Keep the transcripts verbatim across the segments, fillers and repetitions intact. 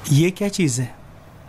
ये क्या चीज़ है?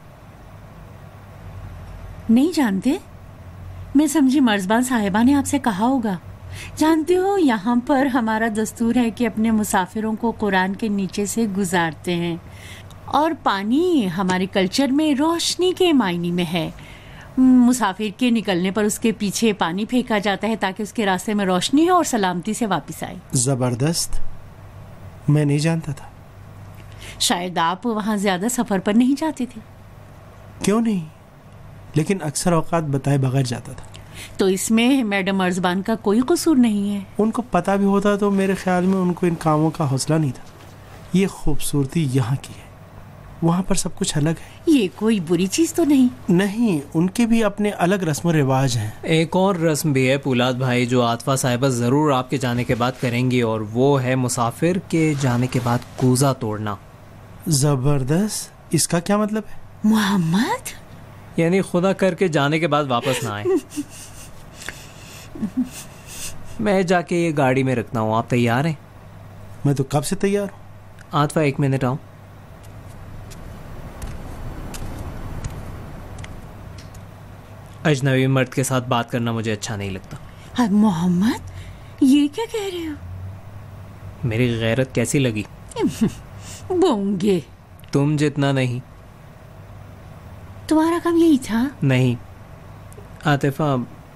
नहीं जानते? मैं समझी मर्ज़बान साहिबा ने आपसे कहा होगा। जानते हो, यहाँ पर हमारा दस्तूर है कि अपने मुसाफिरों को कुरान के नीचे से गुजारते हैं, और पानी हमारे कल्चर में रोशनी के मायने में है। मुसाफिर के निकलने पर उसके पीछे पानी फेंका जाता है ताकि उसके रास्ते में रोशनी हो और सलामती से वापस आए। ज़बरदस्त, मैं नहीं जानता था। शायद आप वहाँ ज्यादा सफर पर नहीं जाते थे। क्यों नहीं, लेकिन अक्सर औकात बताए बगैर जाता था। तो इसमें मैडम अर्जबान का कोई कसूर नहीं है। उनको पता भी होता तो मेरे ख्याल में उनको इन कामों का हौसला नहीं था। ये खूबसूरती यहाँ की है, वहाँ पर सब कुछ अलग है। ये कोई बुरी चीज तो नहीं? नहीं, उनके भी अपने अलग रस्म व रिवाज हैं। एक और रस्म भी है पुलाद भाई, जो आतफा साहिबा ज़रूर आपके जाने के बाद करेंगी, और वो है मुसाफिर के जाने के बाद कूज़ा तोड़ना। ज़बरदस्त, इसका क्या मतलब है? मोहम्मद, यानी खुदा करके जाने के बाद वापस ना आए। मैं जाके ये गाड़ी में रखता हूँ, आप तैयार हैं? मैं तो कब से तैयार हूँ। आतफा एक मिनट आओ। अजनबी मर्द के साथ बात करना मुझे अच्छा नहीं लगता। मोहम्मद, ये क्या कह रहे हो? मेरी गैरत कैसी लगी? बोंगे, तुम जितना नहीं। तुम्हारा काम यही था? नहीं आतिफा,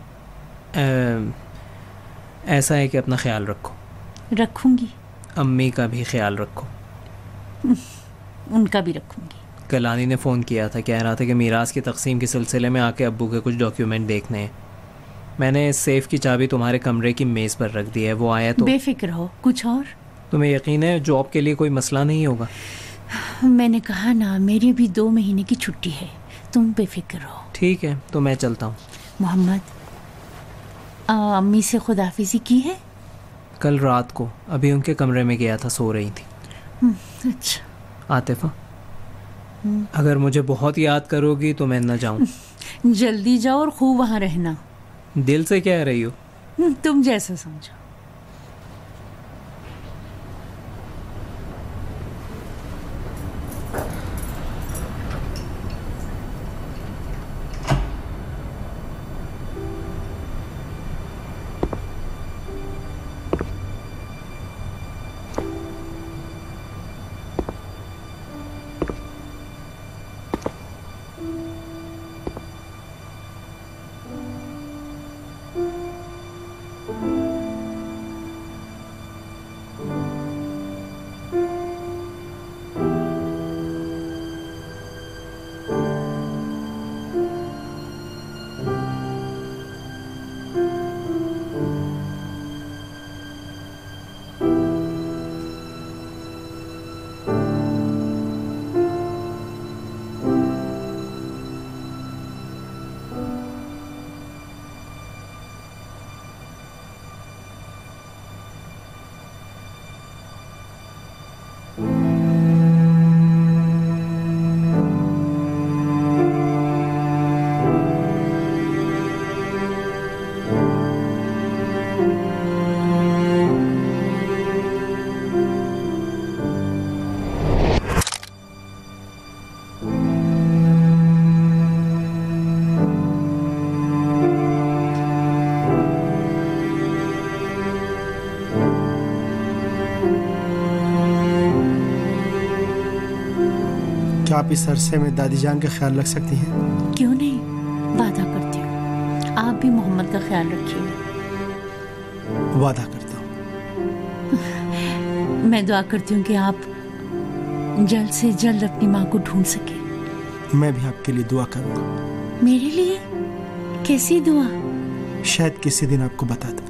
ऐसा है कि अपना ख्याल रखो। रखूंगी। अम्मी का भी ख्याल रखो। उनका भी रखूंगी। कलानी ने फ़ोन किया था, कह रहा था कि मीरास की तकसीम के सिलसिले में आके अब्बू के कुछ डॉक्यूमेंट देखने हैं। मैंने सेफ की चाबी तुम्हारे कमरे की मेज़ पर रख दी है, वो आया तो। बेफिक्र हो। कुछ और? तुम्हें यकीन है जॉब के लिए कोई मसला नहीं होगा? मैंने कहा ना, मेरी भी दो महीने की छुट्टी है, तुम बेफिक्र हो। ठीक है, तो मैं चलता हूँ। मोहम्मद, अम्मी से खुदाफिजी की है? कल रात को, अभी उनके कमरे में गया था, सो रही थी। अच्छा। आतिफा, अगर मुझे बहुत याद करोगी तो मैं न जाऊं। जल्दी जाओ और खूब वहां रहना। दिल से कह रही हो? तुम जैसा समझो। क्या आप इस अरसे में दादी जान का ख्याल रख सकती हैं? क्यों नहीं, वादा करती हूँ। आप भी मोहम्मद का ख्याल रखिए। वादा करता हूँ। मैं दुआ करती हूँ कि आप जल्द से जल्द अपनी माँ को ढूंढ सके। मैं भी आपके लिए दुआ करूँगा। मेरे लिए? कैसी दुआ? शायद किसी दिन आपको बता दूँ।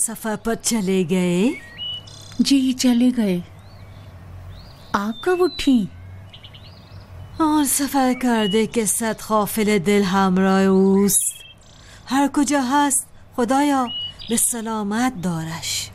सफर पर चले गए? जी चले गए। आप कब उठी? और सफर کرده که صد غافل دل همراه اوست، هر کجا هست خدایا به سلامت دارش.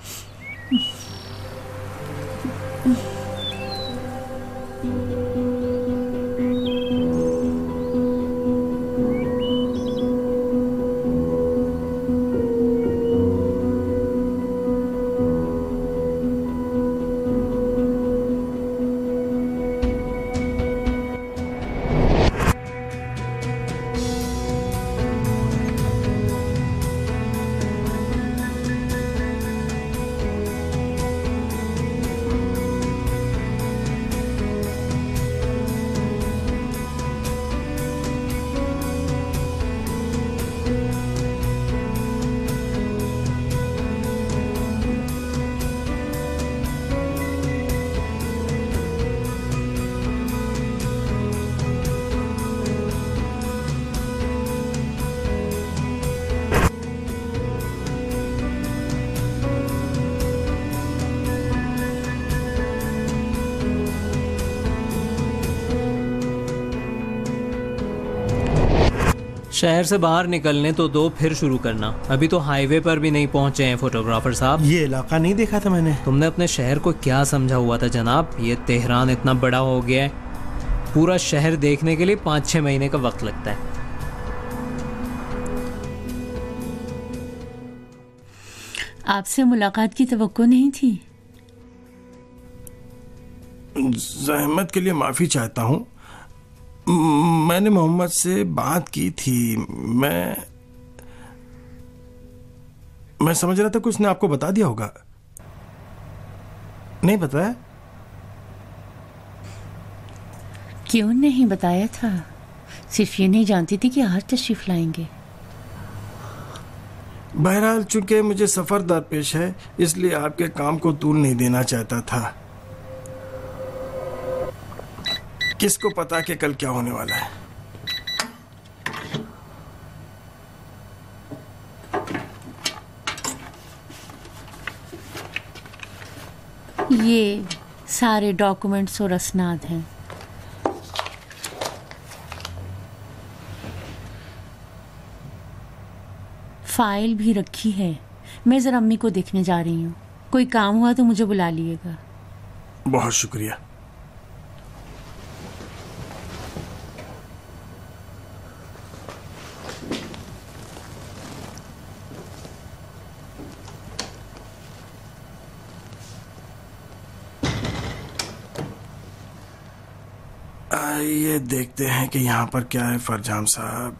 शहर से बाहर निकलने तो दो, फिर शुरू करना। अभी तो हाईवे पर भी नहीं पहुंचे हैं फोटोग्राफर साहब। ये इलाका नहीं देखा था मैंने। तुमने अपने शहर को क्या समझा हुआ था जनाब? ये तेहरान इतना बड़ा हो गया है, पूरा शहर देखने के लिए पाँच छः महीने का वक्त लगता है। आपसे मुलाकात की तवक्को नहीं थी। जहमत के लिए माफी चाहता हूँ। मैंने मोहम्मद से बात की थी। मैं मैं समझ रहा था कि उसने आपको बता दिया होगा। नहीं बताया? क्यों नहीं बताया था? सिर्फ ये नहीं जानती थी कि आज तशरीफ लाएंगे। बहरहाल चूंकि मुझे सफर दरपेश है, इसलिए आपके काम को तूल नहीं देना चाहता था। किसको पता कि कल क्या होने वाला है। ये सारे डॉक्यूमेंट्स और असनाद हैं। फाइल भी रखी है। मैं जरा अम्मी को देखने जा रही हूँ। कोई काम हुआ तो मुझे बुला लिएगा। बहुत शुक्रिया। आइए देखते हैं कि यहाँ पर क्या है फरजाम साहब।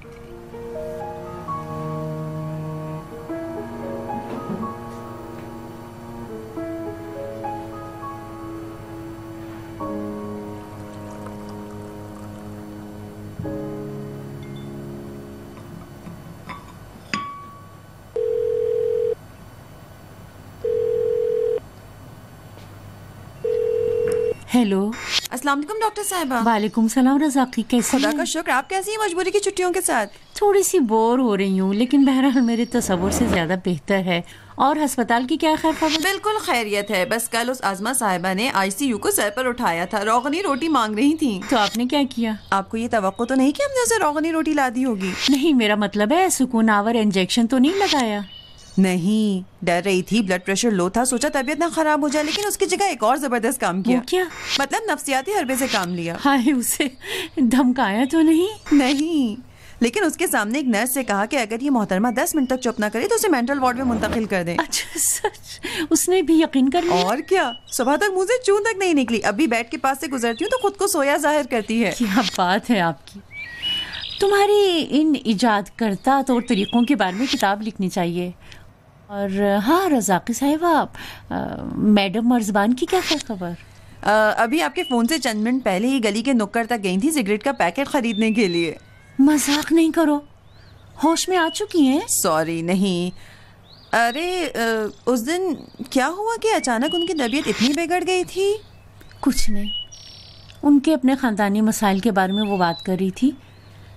हेलो। अस्सलाम वालेकुम डॉक्टर साहिबा। वालेकुम सलाम रज़ाकी, कैसी खुदा हैं? का शुक्र। आप कैसी हैं मजबूरी की छुट्टियों के साथ? थोड़ी सी बोर हो रही हूँ, लेकिन बहरहाल मेरे तसव्वुर से ज्यादा बेहतर है। और अस्पताल की क्या खैर खबर? बिल्कुल खैरियत है। बस कल उस आजमा साहिबा ने आईसीयू को सर पर उठाया था। रोगनी रोटी मांग रही थी। तो आपने क्या किया? आपको ये तवक्को तो नहीं कि हमने उसे रोगनी रोटी ला दी होगी? नहीं, मेरा मतलब है सुकून आवर इंजेक्शन तो नहीं लगाया? नहीं, डर रही थी, ब्लड प्रेशर लो था, सोचा तबीयत ना खराब हो जाए, लेकिन उसकी जगह एक और जबरदस्त काम किया। वो क्या? मतलब नफ्सियाती हरबे से काम लिया। हाय, उसे धमकाया तो नहीं? नहीं, लेकिन उसके सामने एक नर्स से कहा कि अगर ये मोहतरमा दस मिनट तक चुप ना करे तो उसे मेंटल वार्ड में मुंतकिल कर दें। अच्छा सच? उसने भी यकीन कर लिया? और क्या, सुबह तक मुंह से चूं तक नहीं निकली। अभी बेड के पास से गुजरती हूँ तो खुद को सोया जाहिर करती है। क्या बात है आपकी। तुम्हारी इन इजाद करता तौर तरीकों के बारे में किताब लिखनी चाहिए। और हाँ रज़ाकी साहिबा, मैडम मर्जबान की क्या खबर? आ, अभी आपके फोन से चंद मिनट पहले ही गली के नुक्कड़ तक गई थी सिगरेट का पैकेट खरीदने के लिए। मजाक नहीं करो, होश में आ चुकी हैं? सॉरी, नहीं। अरे आ, उस दिन क्या हुआ कि अचानक उनकी तबीयत इतनी बिगड़ गई थी? कुछ नहीं, उनके अपने खानदानी मसाइल के बारे में वो बात कर रही थी।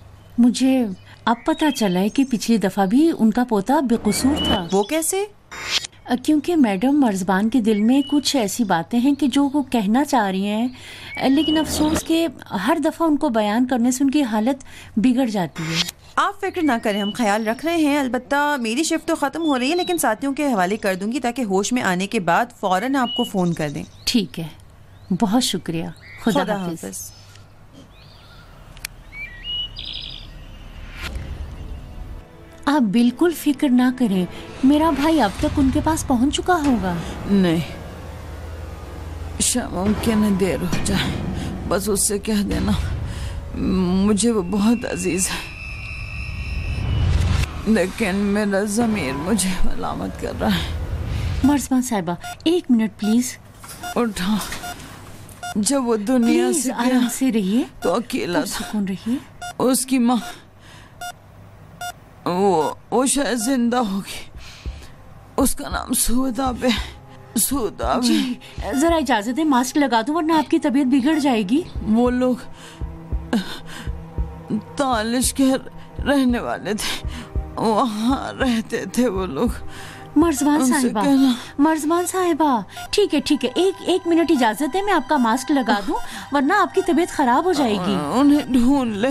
मुझे अब पता चला है कि पिछली दफा भी उनका पोता बेकसूर था। वो कैसे? अ, क्योंकि मैडम मर्जबान के दिल में कुछ ऐसी बातें हैं कि जो वो कहना चाह रही हैं, अ, लेकिन अफसोस कि हर दफ़ा उनको बयान करने से उनकी हालत बिगड़ जाती है। आप फिक्र ना करें, हम ख्याल रख रहे हैं। अलबत्ता मेरी शिफ्ट तो ख़त्म हो रही है, लेकिन साथियों के हवाले कर दूंगी ताकि होश में आने के बाद फ़ौरन आपको फ़ोन कर दें। ठीक है, बहुत शुक्रिया। खुदा खुदा हाफिज। हाफिज़। आप बिल्कुल फिक्र ना करें, मेरा भाई अब तक उनके पास पहुंच चुका होगा। नहीं, शायद मुमकिन है देर हो जाए। बस उससे कह देना मुझे वो बहुत अजीज है, लेकिन मेरा ज़मीर मुझे मलामत कर रहा है। मर्जबान साहिबा, एक मिनट प्लीज। उठा, जब वो दुनिया प्लीज से आराम गया से रहिए, तो अकेला था। सुकून रहिए। उसकी माँ वो वो शायद जिंदा होगी। उसका नाम सुदाब है। सुदाब है। जी, जरा इजाजत है, मास्क लगा दूं वरना आपकी तबीयत बिगड़ जाएगी। वो लोग तालिश के रहने वाले थे, वहाँ रहते थे वो लोग। मर्जबान उनसे साहिबा, कहना। मर्जबान साहिबा, ठीक है ठीक है, एक एक मिनट इजाजत है, मैं आपका मास्क लगा दूं वरना आपकी तबीयत खराब हो जाएगी। उन्हें ढूंढ ले।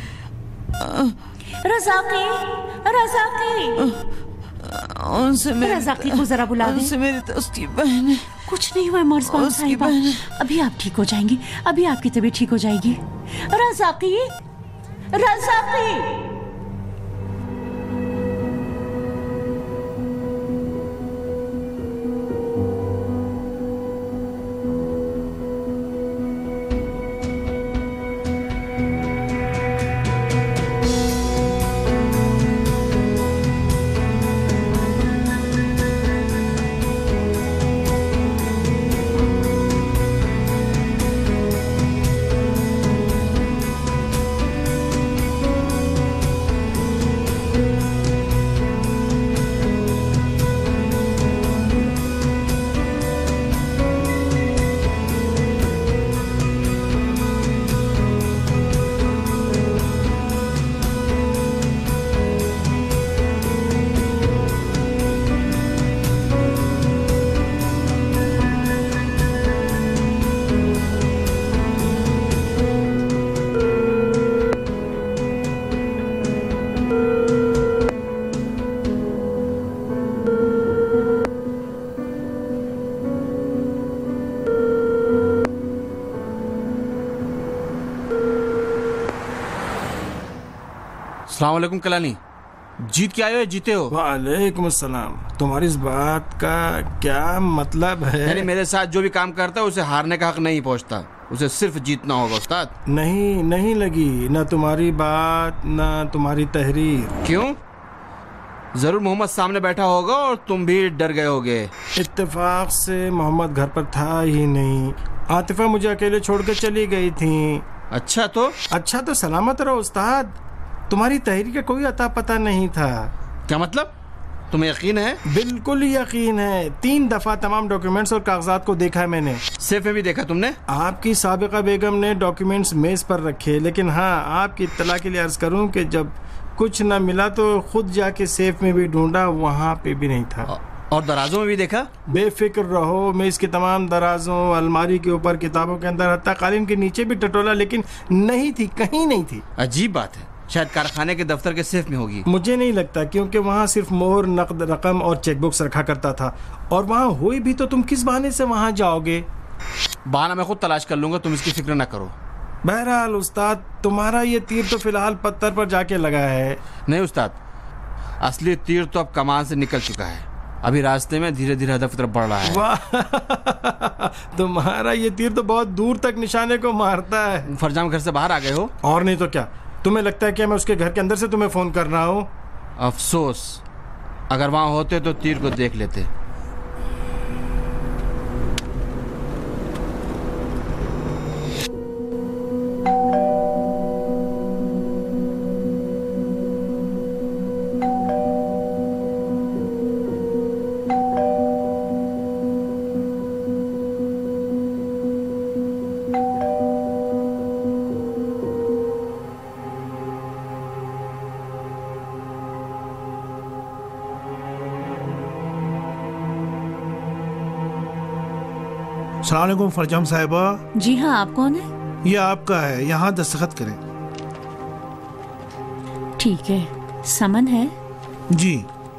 रज़ाकी, रज़ाकी, उनसे मेरी रज़ाकी को जरा बुला दें। उनसे मेरी तो उसकी बहन है। कुछ नहीं हुआ मर्जबान उसकी साहिबा, बहन। अभी आप ठीक हो जाएंगी, अभी आपकी तबीयत ठीक हो जाएगी। रज़ाकी, रज़ाकी। अस्सलाम वालेकुम कलानी, जीत के आए हो या जीते हो? वालेकुम अस्सलाम। तुम्हारी इस बात का क्या मतलब है? यानी मेरे साथ जो भी काम करता है उसे हारने का हक नहीं पहुंचता, उसे सिर्फ जीतना होगा उस्ताद। नहीं नहीं लगी ना तुम्हारी बात ना तुम्हारी तहरीर। क्यों? जरूर मोहम्मद सामने बैठा होगा और तुम भी डर गए होगे। इत्तेफाक से मोहम्मद घर पर था ही नहीं, आतिफा मुझे अकेले छोड़ के चली गई थी। अच्छा तो अच्छा तो सलामत रहो उस्ताद, तुम्हारी तहरीर का कोई अता पता नहीं था। क्या मतलब? तुम्हें यकीन है? बिल्कुल यकीन है, तीन दफा तमाम डॉक्यूमेंट्स और कागजात को देखा है मैंने। सेफ में भी देखा तुमने? आपकी साबिका बेगम ने डॉक्यूमेंट्स मेज पर रखे, लेकिन हाँ आपकी इत्तला के लिए अर्ज करूं कि जब कुछ न मिला तो खुद जाके सेफ में भी ढूंढा, वहाँ पे भी नहीं था। और दराजों में भी देखा? बेफिक्र रहो, मैं इसके तमाम दराजों, अलमारी के ऊपर, किताबों के अंदर, हत्ता कालीन के नीचे भी टटोला, लेकिन नहीं थी, कहीं नहीं थी। अजीब बात है, शायद कारखाने के दफ्तर के सेफ में होगी। मुझे नहीं लगता, क्योंकि वहाँ सिर्फ मोहर, नकद रकम और चेकबुक्स रखा करता था, और वहाँ हुई भी तो तुम किस बहाने से वहाँ जाओगे? बहाना मैं खुद तलाश कर लूंगा, तुम इसकी फिक्र ना करो। बहरहाल उस्ताद, तुम्हारा ये तीर तो फिलहाल पत्थर पर जाके लगा है। नहीं उस्ताद, असली तीर तो अब कमान से निकल चुका है, अभी रास्ते में धीरे धीरे हदफ की तरफ बढ़ रहा है। वाह तुम्हारा ये तीर तो बहुत दूर तक निशाने को मारता है। फरजाम घर से बाहर आ गए हो? और नहीं तो क्या, तुम्हें लगता है कि मैं उसके घर के अंदर से तुम्हें फोन कर रहा हूँ? अफसोस, अगर वहां होते तो तीर को देख लेते। अस्सलाम वालेकुम फरजाम साहिबा। जी हाँ, आप कौन है? ये आपका है, यहाँ दस्तखत करें। ठीक है, समन है? जी।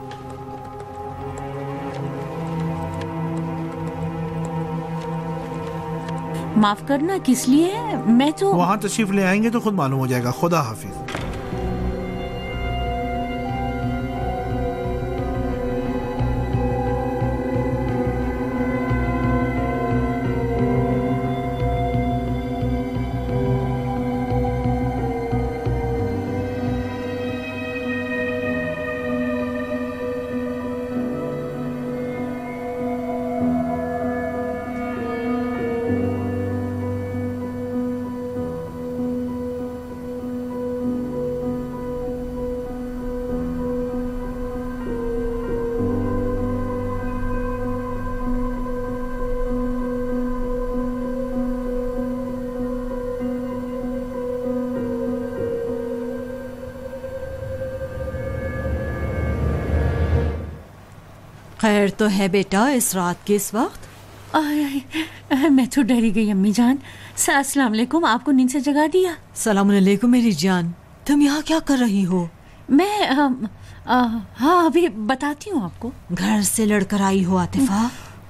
माफ करना, किस लिए? मैं तो वहाँ तशरीफ ले आएंगे तो खुद मालूम हो जाएगा। खुदा हाफिज। खैर तो है बेटा इस रात के इस वक्त? आय, आय, मैं तो डरी गई अम्मी जान। अस्सलाम वालेकुम, आपको नींद से जगा दिया? सलाम अलैकुम मेरी जान, तुम यहाँ क्या कर रही हो? मैं आ, आ, हाँ अभी बताती हूँ आपको। घर से लड़कर आई हो आतिफा?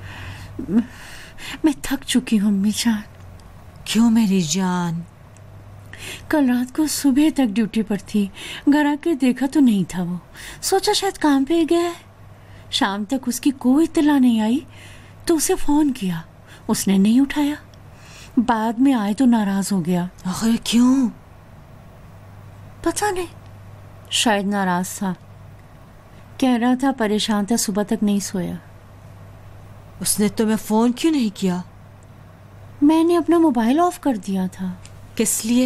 मैं थक चुकी हूँ अम्मी जान। क्यों मेरी जान? कल रात को सुबह तक ड्यूटी पर थी, घर आके देखा तो नहीं था वो। सोचा शायद काम पे गया है। शाम तक उसकी कोई इत्तला नहीं आई तो उसे फोन किया, उसने नहीं उठाया। बाद में आए तो नाराज हो गया। आखिर क्यों? पता नहीं, शायद नाराज था। कह रहा था परेशान था, सुबह तक नहीं सोया। उसने तुम्हें फोन क्यों नहीं किया? मैंने अपना मोबाइल ऑफ कर दिया था। किस लिए?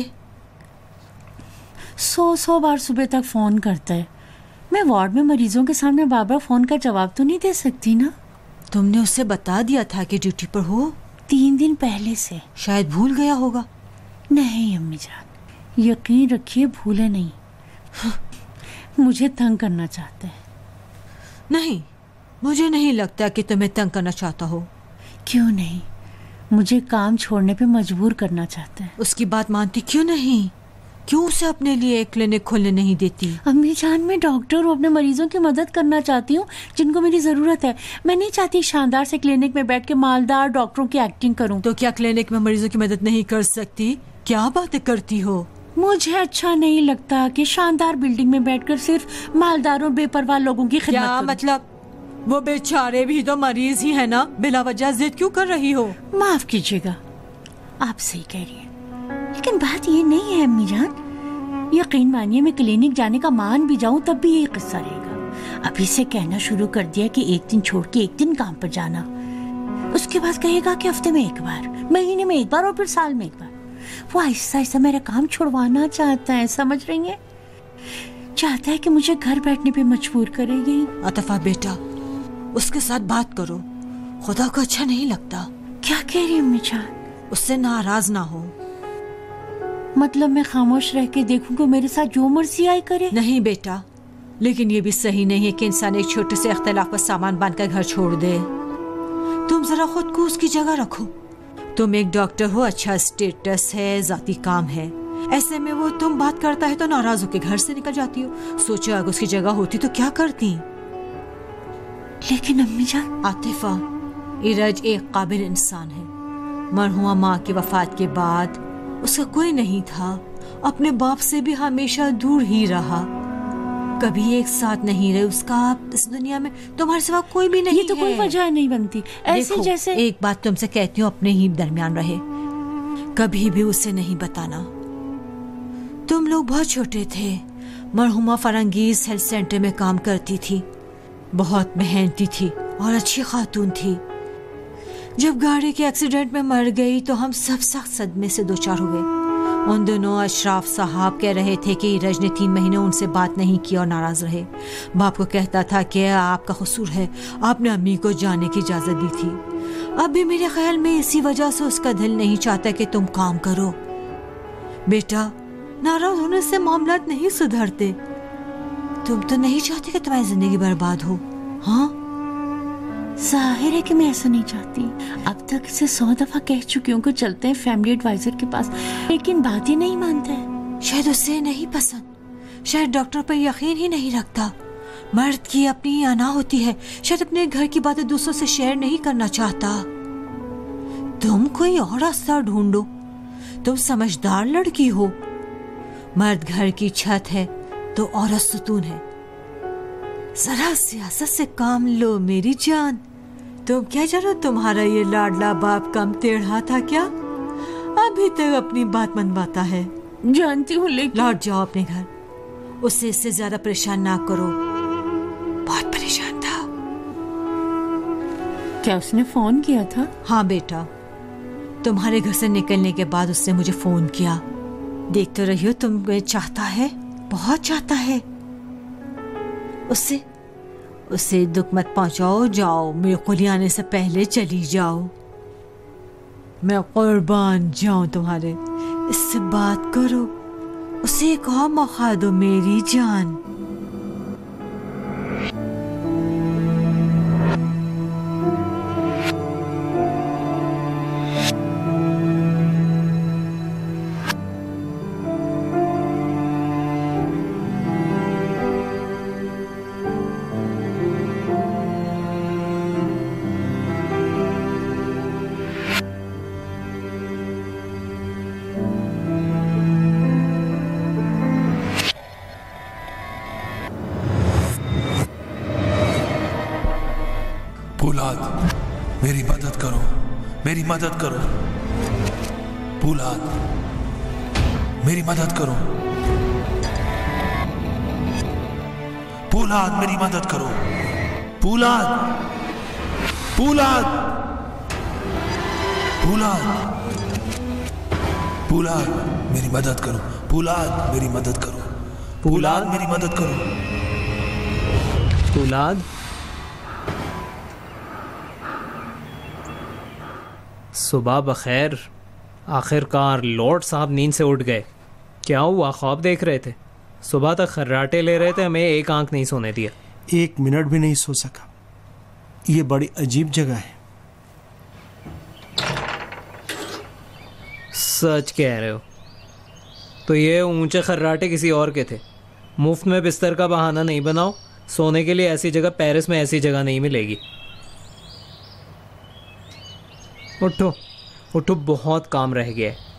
सौ सौ बार सुबह तक फोन करता है। मैं वार्ड में मरीजों के सामने बार बार फोन का जवाब तो नहीं दे सकती ना। तुमने उसे बता दिया था कि ड्यूटी पर हो? तीन दिन पहले से। शायद भूल गया होगा। नहीं अम्मी जान, यकीन रखिए भूले नहीं। मुझे तंग करना चाहते हैं। नहीं, मुझे नहीं लगता कि तुम्हें तंग करना चाहता हो। क्यों नहीं, मुझे काम छोड़ने पे मजबूर करना चाहते हैं। उसकी बात मानती क्यों नहीं? क्यों उसे अपने लिए एक क्लिनिक खोलने नहीं देती? अम्मी जान, मैं डॉक्टर हूँ, अपने मरीजों की मदद करना चाहती हूँ जिनको मेरी जरूरत है। मैं नहीं चाहती शानदार से क्लिनिक में बैठ के मालदार डॉक्टरों की एक्टिंग करूँ। तो क्या क्लिनिक में मरीजों की मदद नहीं कर सकती? क्या बातें करती हो? मुझे अच्छा नहीं लगता कि शानदार बिल्डिंग में बैठकर सिर्फ मालदारों बेपरवाह लोगों की खिदमत क्या मतलब? वो बेचारे भी तो मरीज ही है ना, बिला वजह जिद क्यों कर रही हो? माफ कीजिएगा, आप सही कह रही हैं, लेकिन बात ये नहीं है अम्मी जान। यकीन मानिए, मैं क्लिनिक जाने का मान भी जाऊं तब भी यही किस्सा रहेगा। अभी से कहना शुरू कर दिया कि एक दिन छोड़ के एक दिन काम पर जाना। उसके बाद कहेगा कि हफ्ते में एक बार, महीने में एक बार और फिर साल में एक बार। वो आहिस्ता आहिस्ता मेरा काम छुड़वाना चाहता है, समझ रही हैं? चाहता है कि मुझे घर बैठने पे मजबूर करेगी। आतिफा बेटा, उसके साथ बात करो, खुदा को अच्छा नहीं लगता। क्या कह रही अम्मी जान? उससे नाराज ना हो। मतलब मैं खामोश रह के देखूं कि मेरे साथ जो मर्जी आई करे? नहीं बेटा, लेकिन ये भी सही नहीं है कि इंसान एक छोटे से इख्तिलाफ पर सामान बांधकर घर छोड़ दे। तुम जरा खुद को उसकी जगह रखो। तुम एक डॉक्टर हो, अच्छा स्टेटस है, जाती काम है। ऐसे में वो तुम बात करता है तो नाराज होकर घर से निकल जाती हो। सोचो अगर उसकी जगह होती तो क्या करती? लेकिन अम्मी जान, आतिफा, इरज एक काबिल इंसान है। मरहुमा माँ की वफात के बाद उसका कोई नहीं था। अपने बाप से भी हमेशा दूर ही रहा, कभी एक साथ नहीं रहे। उसका इस दुनिया में तुम्हारे सिवा कोई भी नहीं है। ये तो कोई वजह नहीं बनती। ऐसे जैसे एक बात तुमसे कहती हूँ, अपने ही दरमियान रहे, कभी भी उसे नहीं बताना। तुम लोग बहुत छोटे थे। मरहुमा फरंगीज हेल्थ सेंटर में काम करती थी, बहुत मेहनती थी और अच्छी खातून थी। जब गाड़ी के एक्सीडेंट में मर गई तो हम सब सख्त सदमे से दो चार हुए। उन दिनों अशराफ साहब कह रहे थे कि इरज ने तीन महीने उनसे बात नहीं की और नाराज रहे। बाप को कहता था कि आपका कसूर है, आपने अम्मी को जाने की इजाजत दी थी। अब भी मेरे ख्याल में इसी वजह से उसका दिल नहीं चाहता कि तुम काम करो। बेटा, नाराज होने से मामला नहीं सुधरते। तुम तो नहीं चाहते कि तुम्हारी जिंदगी बर्बाद हो? हाँ, जाहिर है कि मैं ऐसा नहीं चाहती। अब तक इसे सौ दफा कह चुकी हूँ कि चलते हैं फैमिली एडवाइजर के पास, लेकिन बात ही नहीं मानता है। शायद उसे नहीं पसंद, शायद डॉक्टर पर यकीन ही नहीं रखता। मर्द की अपनी अना होती है, शायद अपने घर की बातें दूसरों से शेयर नहीं करना चाहता। तुम कोई और रास्ता ढूंढो, तुम समझदार लड़की हो। मर्द घर की छत है तो औरत सुतून है। जरा सियासत से काम लो मेरी जान। तुम क्या जानो तुम्हारा ये लाडला बाप कम टेढ़ा था क्या? अभी तक अपनी बात मनवाता है। जानती हूँ, लेकिन लौट जाओ अपने घर, उसे इससे ज्यादा परेशान ना करो। बहुत परेशान था। क्या उसने फोन किया था? हाँ बेटा, तुम्हारे घर से निकलने के बाद उसने मुझे फोन किया। देख तो रही हो, तुम्हें चाहता है, बहुत चाहता है। उससे उसे दुख मत पहुंचाओ। जाओ, मेरे कुली आने से पहले चली जाओ। मैं कुर्बान जाऊं तुम्हारे। इससे बात करो, उसे एक और मौका दो मेरी जान। फूलाद, मेरी मदद करो, मेरी मदद करो। फूलाद, मेरी मदद करो। फूलाद, मेरी मदद करो। फूलाद, फूलाद, फूलाद, फूलाद, मेरी मदद करो। फूलाद, मेरी मदद करो। फूलाद, मेरी मदद करो। फूलाद, सुबह बखैर। आखिरकार लॉर्ड साहब नींद से उठ गए। क्या हुआ, ख्वाब देख रहे थे? सुबह तक खर्राटे ले रहे थे, हमें एक आंख नहीं सोने दिया। एक मिनट भी नहीं सो सका। ये बड़ी अजीब जगह है। सच कह रहे हो? तो ये ऊंचे खर्राटे किसी और के थे। मुफ्त में बिस्तर का बहाना नहीं बनाओ। सोने के लिए ऐसी जगह पेरिस में ऐसी जगह नहीं मिलेगी। उठो उठो, बहुत काम रह गया है।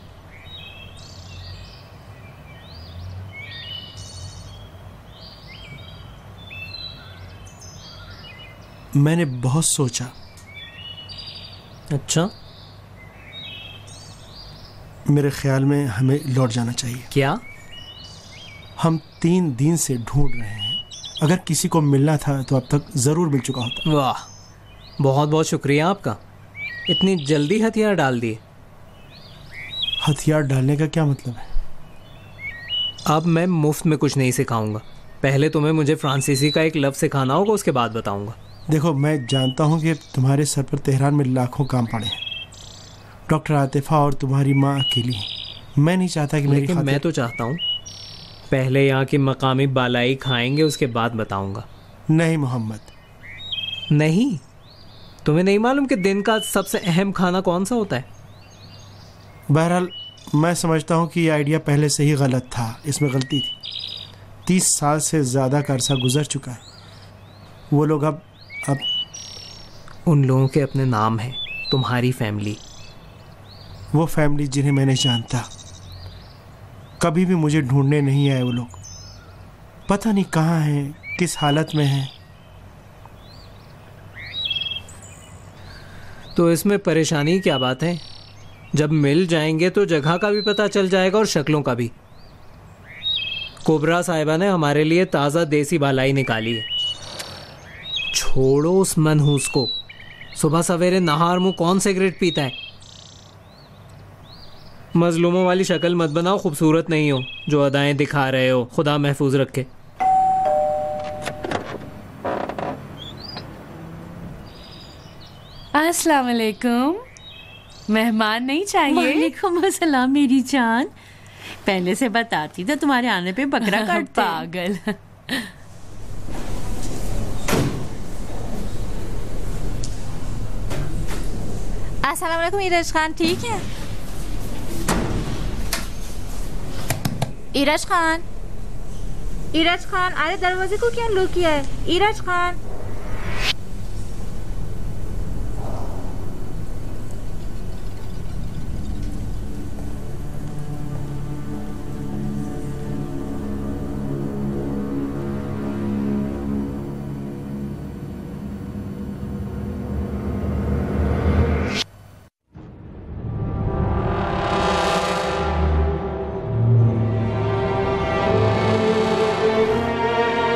मैंने बहुत सोचा। अच्छा, मेरे ख्याल में हमें लौट जाना चाहिए। क्या? हम तीन दिन से ढूंढ रहे हैं। अगर किसी को मिलना था तो अब तक जरूर मिल चुका होता। वाह, बहुत बहुत शुक्रिया आपका। इतनी जल्दी हथियार डाल दिए। हथियार डालने का क्या मतलब है? अब मैं मुफ्त में कुछ नहीं सिखाऊंगा। पहले तुम्हें मुझे फ्रांसीसी का एक लफ्ज़ सिखाना होगा, उसके बाद बताऊंगा। देखो, मैं जानता हूं कि तुम्हारे सर पर तेहरान में लाखों काम पड़े हैं। डॉक्टर आतिफा और तुम्हारी माँ अकेली हैं। मैं नहीं चाहता कि मेरी लेकिन मैं तो चाहता हूँ पहले यहाँ की मकामी बालाई खाएंगे, उसके बाद बताऊंगा। नहीं मोहम्मद, नहीं। तुम्हें नहीं मालूम कि दिन का सबसे अहम खाना कौन सा होता है? बहरहाल, मैं समझता हूँ कि ये आइडिया पहले से ही गलत था। इसमें गलती थी। तीस साल से ज़्यादा का अरसा गुजर चुका है। वो लोग अब अब उन लोगों के अपने नाम हैं। तुम्हारी फैमिली, वो फैमिली जिन्हें मैंने जानता, कभी भी मुझे ढूंढने नहीं आए। वो लोग पता नहीं कहाँ हैं, किस हालत में हैं। तो इसमें परेशानी क्या बात है? जब मिल जाएंगे तो जगह का भी पता चल जाएगा और शक्लों का भी। कोबरा साहिबा ने हमारे लिए ताज़ा देसी बालाई निकाली है। छोड़ो उस मनहूस को। सुबह सवेरे नहार मुंह कौन सिगरेट पीता है? मजलूमों वाली शक्ल मत बनाओ, खूबसूरत नहीं हो जो अदाएं दिखा रहे हो। खुदा महफूज रखे। अस्सलाम वालेकुम। मेहमान नहीं चाहिए? वालेकुम अस्सलाम मेरी जान। पहले से बताती तो तुम्हारे आने पे बकरा काटते। पागल। अस्सलाम वालेकुम इरज खान, ठीक है? इरज खान, इरज खान, अरे दरवाजे को क्यों लॉक किया है? इरज खान,